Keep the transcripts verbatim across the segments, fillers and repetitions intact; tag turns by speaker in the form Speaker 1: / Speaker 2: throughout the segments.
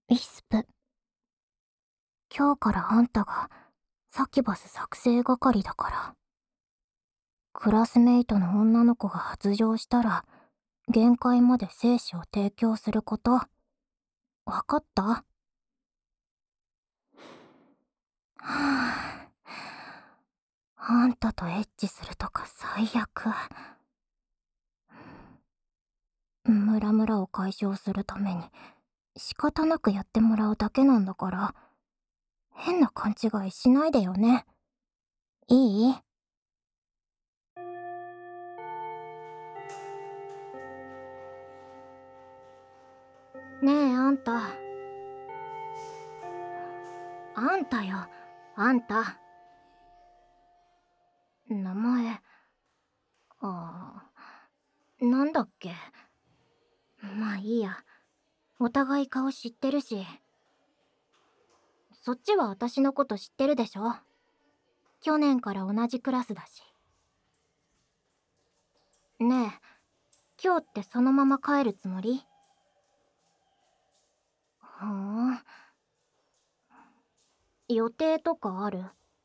Speaker 1: ウィスプ、今日からあんたがサキュバス作成係だから。クラスメイトの女の子が発情したら、限界まで精子を提供すること。わかった？はぁ。あんたとエッチするとか最悪。ムラムラを解消するために仕方なくやってもらうだけなんだから、変な勘違いしないでよね。いい？ねえあんた。あんたよ、あんた。名前、ああ、なんだっけ。まあいいや。お互い顔知ってるし。そっちは私のこと知ってるでしょ。去年から同じクラスだし。ねえ、今日ってそのまま帰るつもり？ふーん。予定とかある？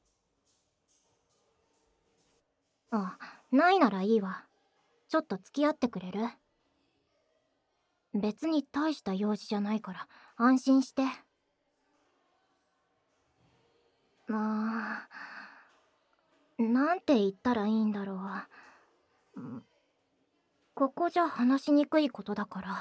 Speaker 1: あ、ないならいいわ。ちょっと付き合ってくれる？別に大した用事じゃないから安心して。あー、なんて言ったらいいんだろう。んここじゃ話しにくいことだから。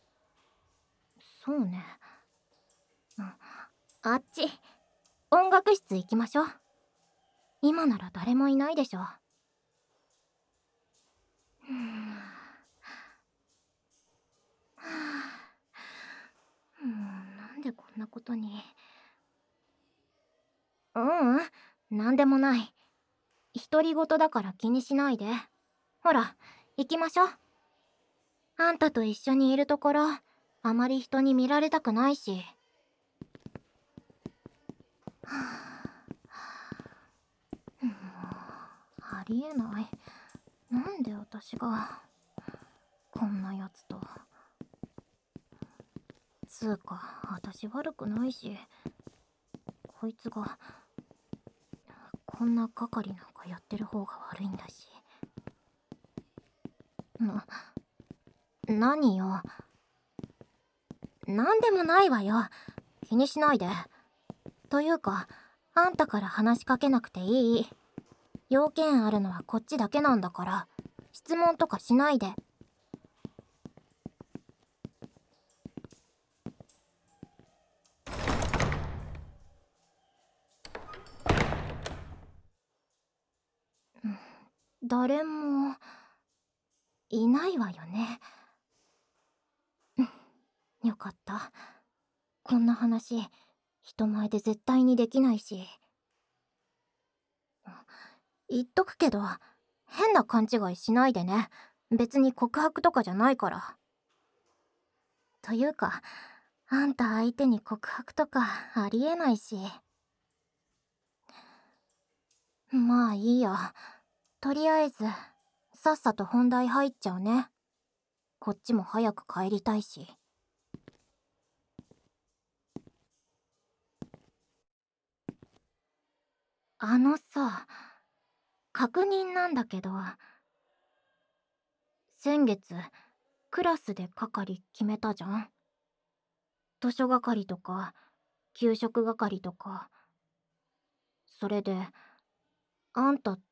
Speaker 1: そうね。うん、あっち、音楽室行きましょう。今なら誰もいないでしょ。うん、うん、なんでこんなことに。ううん、なんでもない。独り言だから気にしないで。ほら、行きましょう。あんたと一緒にいるところ、あまり人に見られたくないし。もう、ありえない。なんで私がこんなやつと。つうか私悪くないし、こいつがこんな係なんかやってる方が悪いんだし。な、何よ。なんでもないわよ。気にしないで。というか、あんたから話しかけなくていい。要件あるのはこっちだけなんだから、質問とかしないで。誰もいないわよね。よかった。こんな話人前で絶対にできないし。言っとくけど、変な勘違いしないでね。別に告白とかじゃないから。というか、あんた相手に告白とかありえないし。まあいいや。とりあえず、さっさと本題入っちゃうね。こっちも早く帰りたいし。あのさ、確認なんだけど、先月、クラスで係決めたじゃん。図書係とか、給食係とか。それで、あんたって、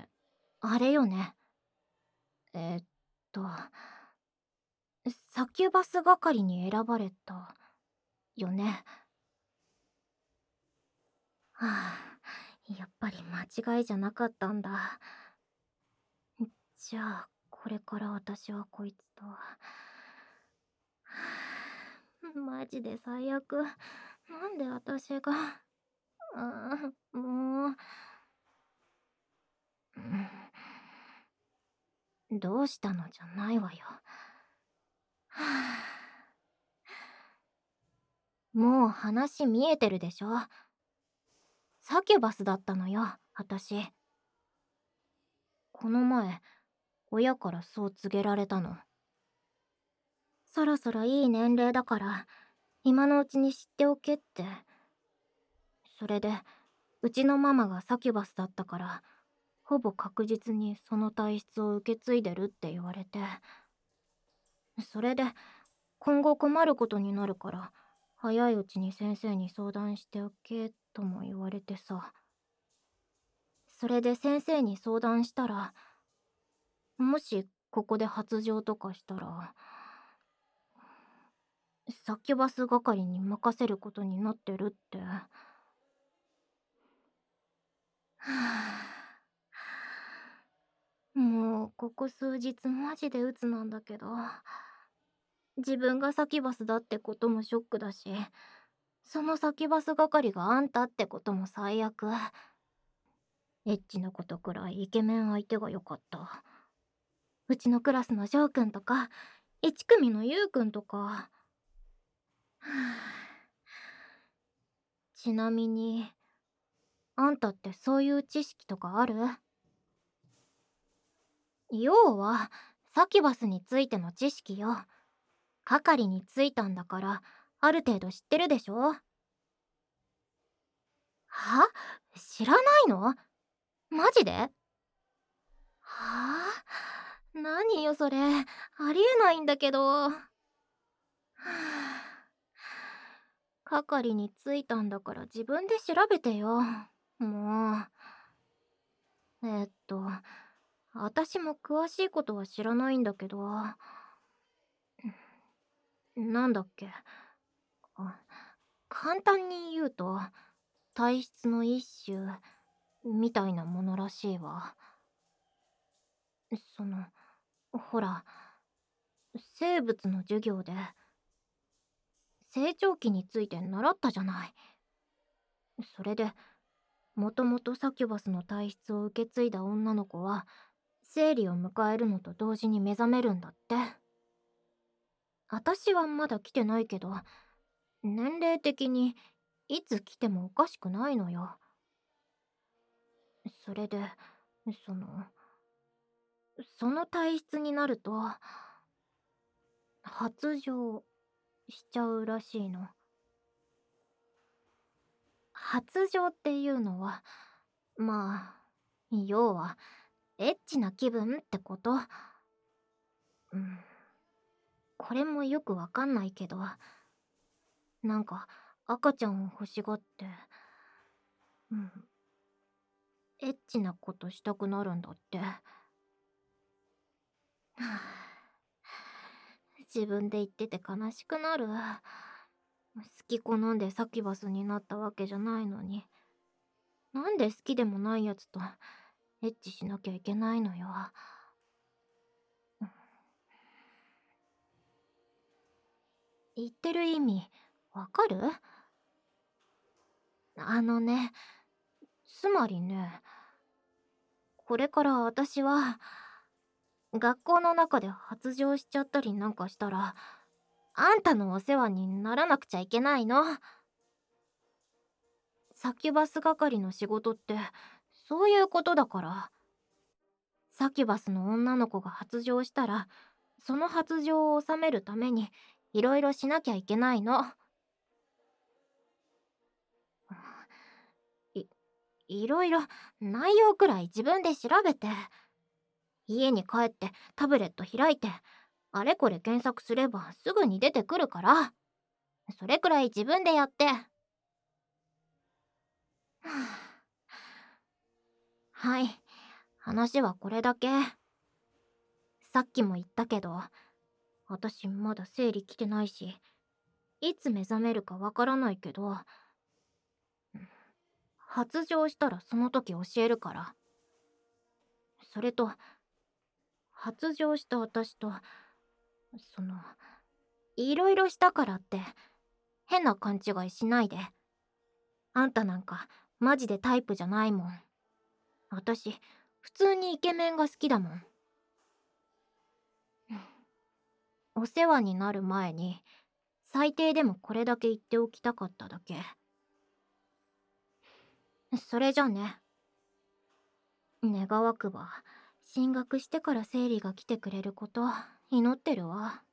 Speaker 1: あれよね。えーっと、サキュバス係に選ばれた、よね。はあ、やっぱり間違いじゃなかったんだ。じゃあ、これから私はこいつと。はあ、マジで最悪。なんで私が。ああ、もう。どうしたのじゃないわよ。はあ、もう話見えてるでしょ。サキュバスだったのよ、私。この前、親からそう告げられたの。そろそろいい年齢だから、 今のうちに知っておけって。それで、うちのママがサキュバスだったから、ほぼ確実にその体質を受け継いでるって言われて。それで、今後困ることになるから、早いうちに先生に相談しておけとも言われてさ。それで先生に相談したら、もしここで発情とかしたら、サキュバス係に任せることになってるって。はぁ。もうここ数日マジで鬱なんだけど、自分がサキュバスだってこともショックだし、そのサキュバス係があんたってことも最悪。エッチなことくらいイケメン相手が良かった。うちのクラスのジョーくんとか、いち組のユウくんとか。はぁ。ちなみに、あんたってそういう知識とかある？要は、サキュバスについての知識よ。係についたんだから、ある程度知ってるでしょ？は？知らないの？マジで？はあ？何よそれ。ありえないんだけど。はあ。係についたんだから自分で調べてよ。もう。えーっと、私も詳しいことは知らないんだけど、なんだっけ。あ、簡単に言うと、体質の一種みたいなものらしいわ。その、ほら、生物の授業で成長期について習ったじゃない。それで、もともとサキュバスの体質を受け継いだ女の子は、生理を迎えるのと同時に目覚めるんだって。私はまだ来てないけど、年齢的にいつ来てもおかしくないのよ。それで、その、その体質になると、発情しちゃうらしいの。発情っていうのは、まあ、要は、エッチな気分ってこと。うん。これもよくわかんないけど、なんか、赤ちゃんを欲しがって、うん、エッチなことしたくなるんだって。はあ、自分で言ってて悲しくなる。好き好んでサキュバスになったわけじゃないのに、なんで好きでもないやつとエッチしなきゃいけないのよ。言ってる意味、わかる？あのね、つまりね、これから私は、学校の中で発情しちゃったりなんかしたら、あんたのお世話にならなくちゃいけないの。サキュバス係の仕事って、そういうことだから。サキュバスの女の子が発情したら、その発情を収めるために、いろいろしなきゃいけないの。い、いろいろ、内容くらい自分で調べて。家に帰ってタブレット開いて、あれこれ検索すればすぐに出てくるから。それくらい自分でやって。はい。話はこれだけ。さっきも言ったけど、私まだ生理来てないし、いつ目覚めるかわからないけど、発情したらその時教えるから。それと、発情した私と、その、いろいろしたからって、変な勘違いしないで。あんたなんか、マジでタイプじゃないもん。私、普通にイケメンが好きだもん。お世話になる前に、最低でもこれだけ言っておきたかっただけ。それじゃね。願わくば、進学してから生理が来てくれること、祈ってるわ。